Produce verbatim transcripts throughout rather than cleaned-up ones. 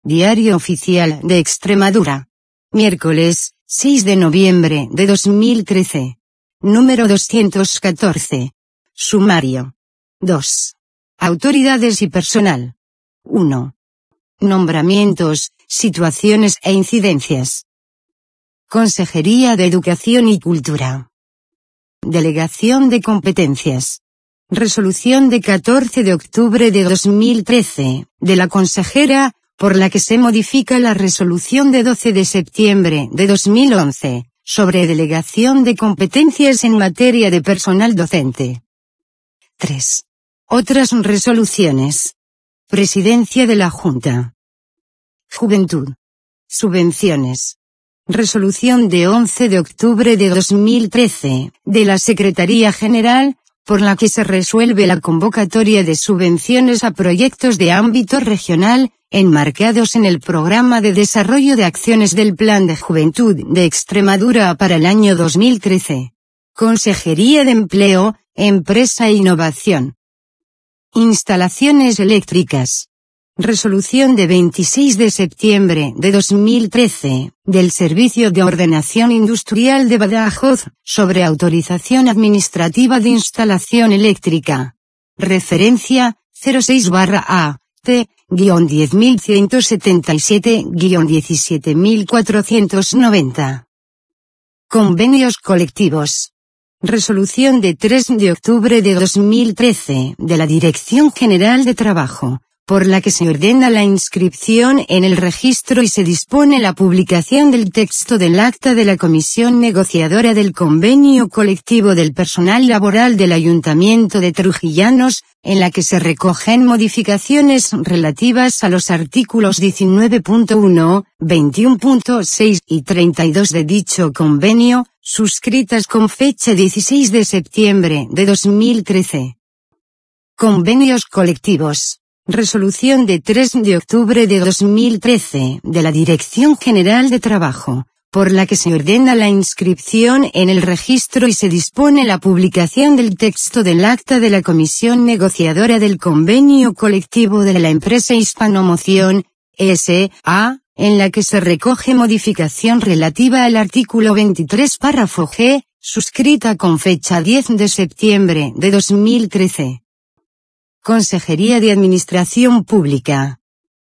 Diario Oficial de Extremadura. Miércoles, seis de noviembre de dos mil trece. Número doscientos catorce. Sumario. dos. Autoridades y personal. uno. Nombramientos, situaciones e incidencias. Consejería de Educación y Cultura. Delegación de competencias. Resolución de catorce de octubre de dos mil trece, de la consejera, por la que se modifica la resolución de doce de septiembre de dos mil once, sobre delegación de competencias en materia de personal docente. tres. Otras resoluciones. Presidencia de la Junta. Juventud. Subvenciones. Resolución de once de octubre de dos mil trece, de la Secretaría General, por la que se resuelve la convocatoria de subvenciones a proyectos de ámbito regional, enmarcados en el Programa de Desarrollo de Acciones del Plan de Juventud de Extremadura para el año dos mil trece. Consejería de Empleo, Empresa e Innovación. Instalaciones eléctricas. Resolución de veintiséis de septiembre de dos mil trece, del Servicio de Ordenación Industrial de Badajoz, sobre autorización administrativa de instalación eléctrica. Referencia, cero seis barra A, T, guión diez mil ciento setenta y siete guión diecisiete mil cuatrocientos noventa. Convenios colectivos. Resolución de tres de octubre de dos mil trece, de la Dirección General de Trabajo, por la que se ordena la inscripción en el registro y se dispone la publicación del texto del acta de la Comisión Negociadora del Convenio Colectivo del Personal Laboral del Ayuntamiento de Trujillanos, en la que se recogen modificaciones relativas a los artículos diecinueve punto uno, veintiuno punto seis y treinta y dos de dicho convenio, suscritas con fecha dieciséis de septiembre de dos mil trece. Convenios colectivos. Resolución de tres de octubre de dos mil trece, de la Dirección General de Trabajo, por la que se ordena la inscripción en el registro y se dispone la publicación del texto del acta de la Comisión Negociadora del Convenio Colectivo de la Empresa Hispanomoción, S A, en la que se recoge modificación relativa al artículo veintitrés párrafo G, suscrita con fecha diez de septiembre de dos mil trece. Consejería de Administración Pública.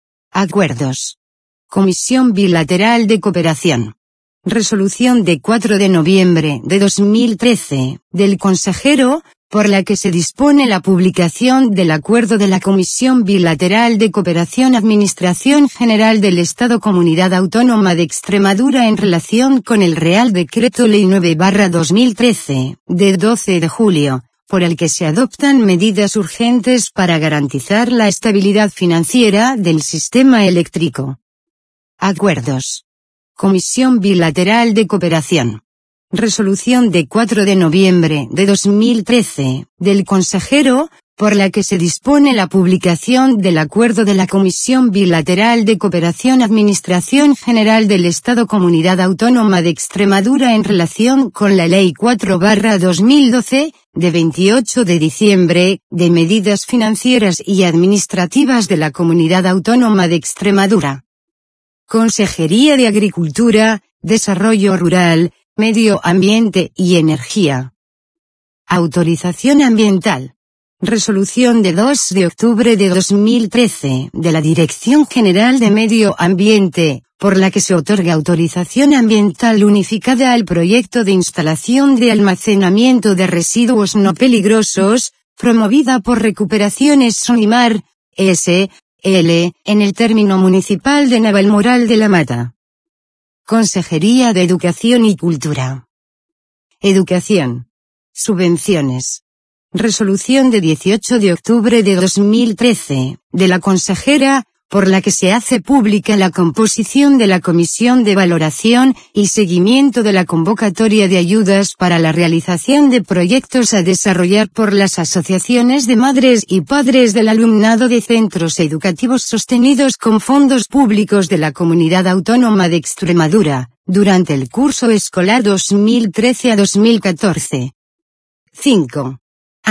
Acuerdos. Comisión Bilateral de Cooperación. Resolución de cuatro de noviembre de dos mil trece, del consejero, por la que se dispone la publicación del acuerdo de la Comisión Bilateral de Cooperación Administración General del Estado Comunidad Autónoma de Extremadura en relación con el Real Decreto Ley nueve barra dos mil trece, de doce de julio, por el que se adoptan medidas urgentes para garantizar la estabilidad financiera del sistema eléctrico. Acuerdos. Comisión Bilateral de Cooperación. Resolución de cuatro de noviembre de dos mil trece, del consejero, por la que se dispone la publicación del acuerdo de la Comisión Bilateral de Cooperación Administración General del Estado Comunidad Autónoma de Extremadura en relación con la Ley cuatro barra dos mil doce, de veintiocho de diciembre, de medidas financieras y administrativas de la Comunidad Autónoma de Extremadura. Consejería de Agricultura, Desarrollo Rural, Medio Ambiente y Energía. Autorización ambiental. Resolución de dos de octubre de dos mil trece, de la Dirección General de Medio Ambiente, por la que se otorga autorización ambiental unificada al proyecto de instalación de almacenamiento de residuos no peligrosos, promovida por Recuperaciones Sonimar, S L, en el término municipal de Navalmoral de la Mata. Consejería de Educación y Cultura. Educación. Subvenciones. Resolución de dieciocho de octubre de dos mil trece, de la consejera, por la que se hace pública la composición de la Comisión de Valoración y Seguimiento de la Convocatoria de Ayudas para la realización de proyectos a desarrollar por las asociaciones de madres y padres del alumnado de centros educativos sostenidos con fondos públicos de la Comunidad Autónoma de Extremadura, durante el curso escolar dos mil trece a dos mil catorce. cinco.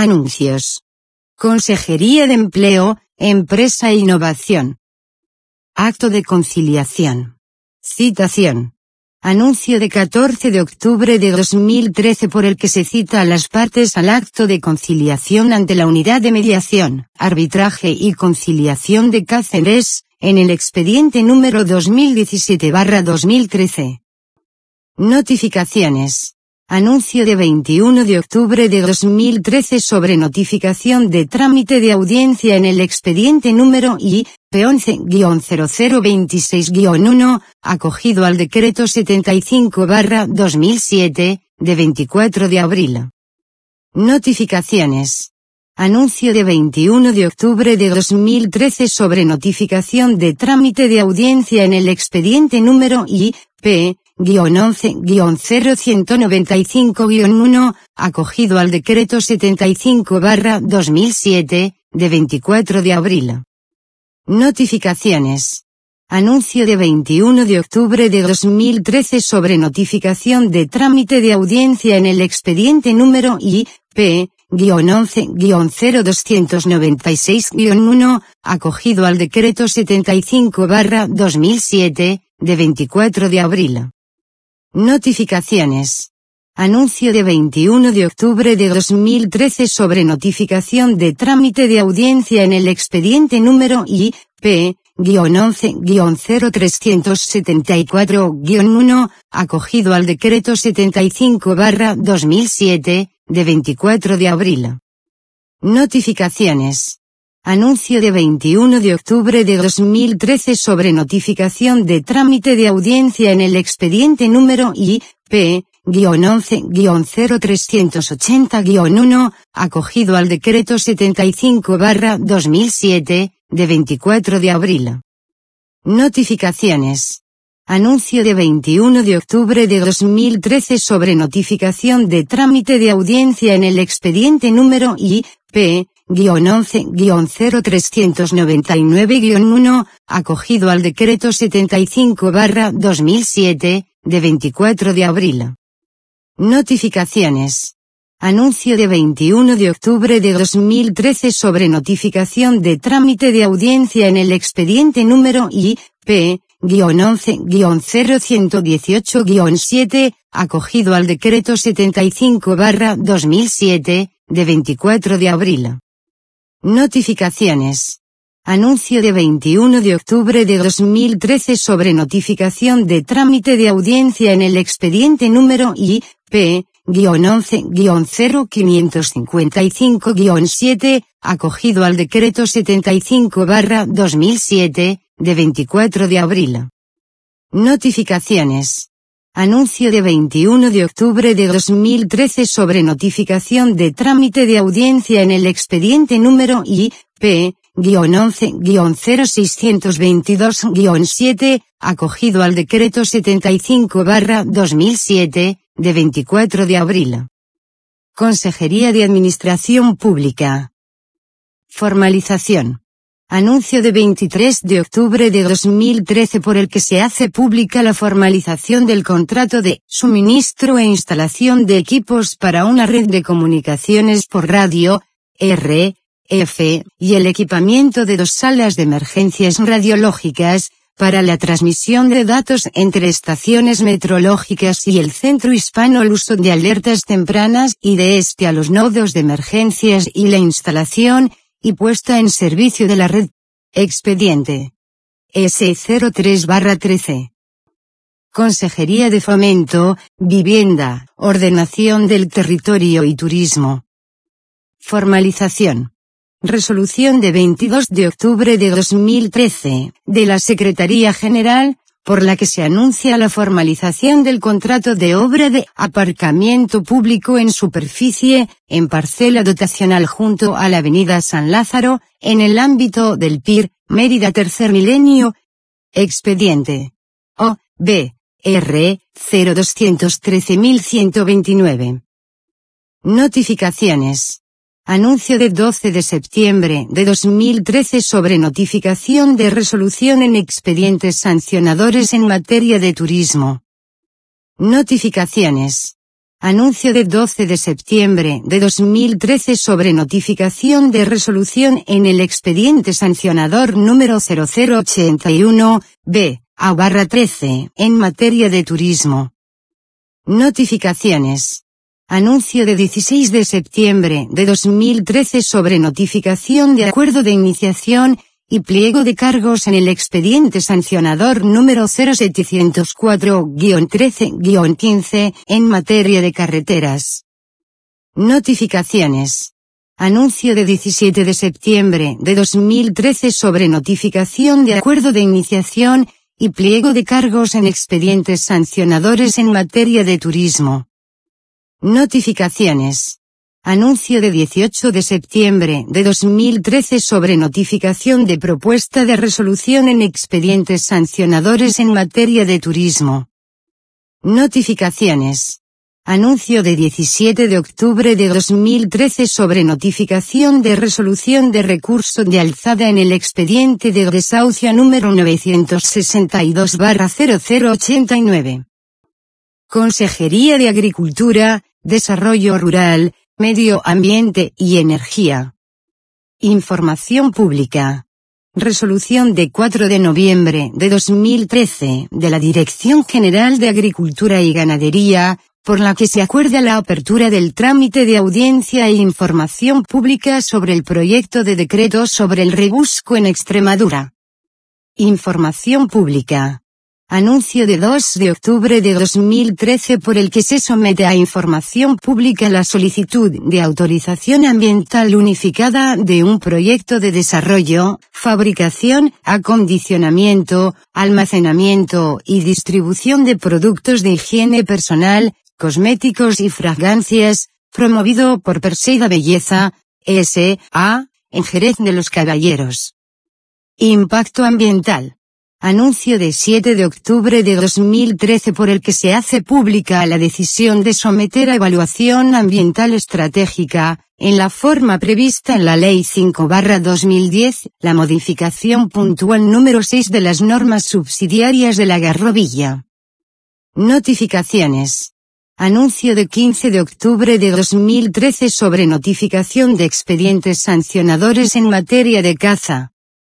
Anuncios. Consejería de Empleo, Empresa e Innovación. Acto de conciliación. Citación. Anuncio de catorce de octubre de dos mil trece por el que se cita a las partes al acto de conciliación ante la Unidad de Mediación, Arbitraje y Conciliación de Cáceres, en el expediente número dos mil diecisiete barra dos mil trece. Notificaciones. Anuncio de veintiuno de octubre de dos mil trece sobre notificación de trámite de audiencia en el expediente número I P once guion cero cero veintiséis guion uno, acogido al decreto setenta y cinco barra dos mil siete, de veinticuatro de abril. Notificaciones. Anuncio de veintiuno de octubre de dos mil trece sobre notificación de trámite de audiencia en el expediente número I P once guion cero ciento noventa y cinco guion uno, acogido al decreto setenta y cinco barra dos mil siete, de veinticuatro de abril. Notificaciones. Anuncio de veintiuno de octubre de dos mil trece sobre notificación de trámite de audiencia en el expediente número I P once guion cero doscientos noventa y seis guion uno, acogido al decreto setenta y cinco barra dos mil siete, de veinticuatro de abril. Notificaciones. Anuncio de veintiuno de octubre de dos mil trece sobre notificación de trámite de audiencia en el expediente número I P once guion cero trescientos setenta y cuatro guion uno, acogido al decreto setenta y cinco barra dos mil siete, de veinticuatro de abril. Notificaciones. Anuncio de veintiuno de octubre de dos mil trece sobre notificación de trámite de audiencia en el expediente número I P once guion cero trescientos ochenta guion uno, acogido al decreto setenta y cinco barra dos mil siete, de veinticuatro de abril. Notificaciones. Anuncio de veintiuno de octubre de dos mil trece sobre notificación de trámite de audiencia en el expediente número I P once guion cero trescientos noventa y nueve guion uno, acogido al decreto setenta y cinco barra dos mil siete, de veinticuatro de abril. Notificaciones. Anuncio de veintiuno de octubre de dos mil trece sobre notificación de trámite de audiencia en el expediente número I P once guion cero ciento dieciocho guion siete, acogido al decreto setenta y cinco barra dos mil siete, de veinticuatro de abril. Notificaciones. Anuncio de veintiuno de octubre de dos mil trece sobre notificación de trámite de audiencia en el expediente número I P once guion cero quinientos cincuenta y cinco guion siete, acogido al decreto setenta y cinco barra dos mil siete, de veinticuatro de abril. Notificaciones. Anuncio de veintiuno de octubre de dos mil trece sobre notificación de trámite de audiencia en el expediente número I P once guion cero seiscientos veintidós guion siete, acogido al decreto setenta y cinco barra dos mil siete, de veinticuatro de abril. Consejería de Administración Pública. Formalización. Anuncio de veintitrés de octubre de dos mil trece por el que se hace pública la formalización del contrato de suministro e instalación de equipos para una red de comunicaciones por radio, R F, y el equipamiento de dos salas de emergencias radiológicas, para la transmisión de datos entre estaciones meteorológicas y el Centro Hispano Luzon de alertas tempranas y de este a los nodos de emergencias y la instalación y puesta en servicio de la red. Expediente S cero tres barra trece. Consejería de Fomento, Vivienda, Ordenación del Territorio y Turismo. Formalización. Resolución de veintidós de octubre de dos mil trece, de la Secretaría General, por la que se anuncia la formalización del contrato de obra de aparcamiento público en superficie, en parcela dotacional junto a la Avenida San Lázaro, en el ámbito del P I R, Mérida Tercer Milenio. Expediente O B R cero doscientos trece mil ciento veintinueve. Notificaciones. Anuncio de doce de septiembre de dos mil trece sobre notificación de resolución en expedientes sancionadores en materia de turismo. Notificaciones. Anuncio de doce de septiembre de dos mil trece sobre notificación de resolución en el expediente sancionador número cero cero ochenta y uno, B, A barra trece, en materia de turismo. Notificaciones. Anuncio de dieciséis de septiembre de dos mil trece sobre notificación de acuerdo de iniciación y pliego de cargos en el expediente sancionador número cero setecientos cuatro guion trece guion quince, en materia de carreteras. Notificaciones. Anuncio de diecisiete de septiembre de dos mil trece sobre notificación de acuerdo de iniciación y pliego de cargos en expedientes sancionadores en materia de turismo. Notificaciones. Anuncio de dieciocho de septiembre de dos mil trece sobre notificación de propuesta de resolución en expedientes sancionadores en materia de turismo. Notificaciones. Anuncio de diecisiete de octubre de dos mil trece sobre notificación de resolución de recurso de alzada en el expediente de desahucio número novecientos sesenta y dos barra cero cero ochenta y nueve. Consejería de Agricultura, Desarrollo Rural, Medio Ambiente y Energía. Información pública. Resolución de cuatro de noviembre de dos mil trece de la Dirección General de Agricultura y Ganadería, por la que se acuerda la apertura del trámite de audiencia e información pública sobre el proyecto de decreto sobre el rebusco en Extremadura. Información pública. Anuncio de dos de octubre de dos mil trece por el que se somete a información pública la solicitud de autorización ambiental unificada de un proyecto de desarrollo, fabricación, acondicionamiento, almacenamiento y distribución de productos de higiene personal, cosméticos y fragancias, promovido por Perseida Belleza, S A, en Jerez de los Caballeros. Impacto ambiental. Anuncio de siete de octubre de dos mil trece por el que se hace pública la decisión de someter a evaluación ambiental estratégica, en la forma prevista en la Ley cinco barra dos mil diez, la modificación puntual número seis de las normas subsidiarias de la Garrovilla. Notificaciones. Anuncio de quince de octubre de dos mil trece sobre notificación de expedientes sancionadores en materia de caza.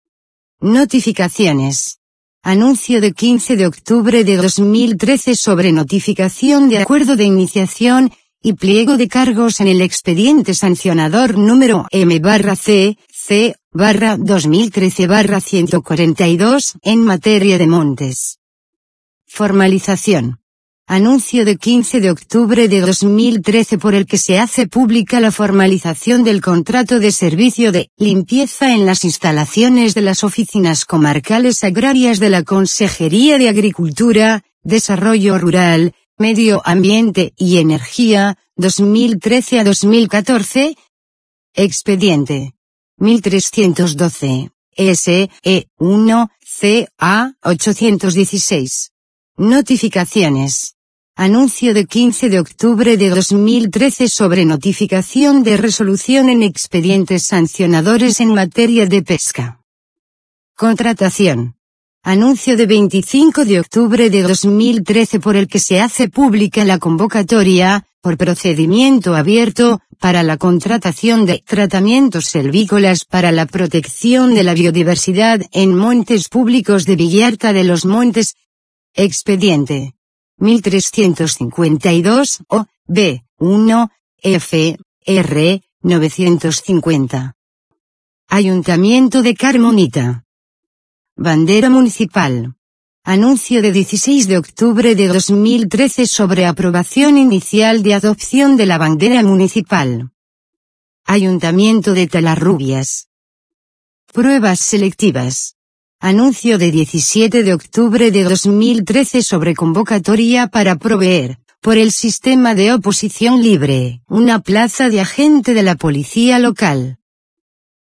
Notificaciones. Anuncio de quince de octubre de dos mil trece sobre notificación de acuerdo de iniciación y pliego de cargos en el expediente sancionador número M barra C, C, barra dos mil trece barra ciento cuarenta y dos en materia de montes. Formalización. Anuncio de quince de octubre de dos mil trece por el que se hace pública la formalización del contrato de servicio de limpieza en las instalaciones de las oficinas comarcales agrarias de la Consejería de Agricultura, Desarrollo Rural, Medio Ambiente y Energía, dos mil trece a dos mil catorce. Expediente mil trescientos doce, S E uno, C A ochocientos dieciséis. Notificaciones. Anuncio de quince de octubre de dos mil trece sobre notificación de resolución en expedientes sancionadores en materia de pesca. Contratación. Anuncio de veinticinco de octubre de dos mil trece por el que se hace pública la convocatoria, por procedimiento abierto, para la contratación de tratamientos selvícolas para la protección de la biodiversidad en montes públicos de Villarta de los Montes. Expediente mil trescientos cincuenta y dos O, B, uno, F, R, novecientos cincuenta. Ayuntamiento de Carmonita. Bandera municipal. Anuncio de dieciséis de octubre de dos mil trece sobre aprobación inicial de adopción de la bandera municipal. Ayuntamiento de Talarrubias. Pruebas selectivas. Anuncio de diecisiete de octubre de dos mil trece sobre convocatoria para proveer, por el sistema de oposición libre, una plaza de agente de la policía local.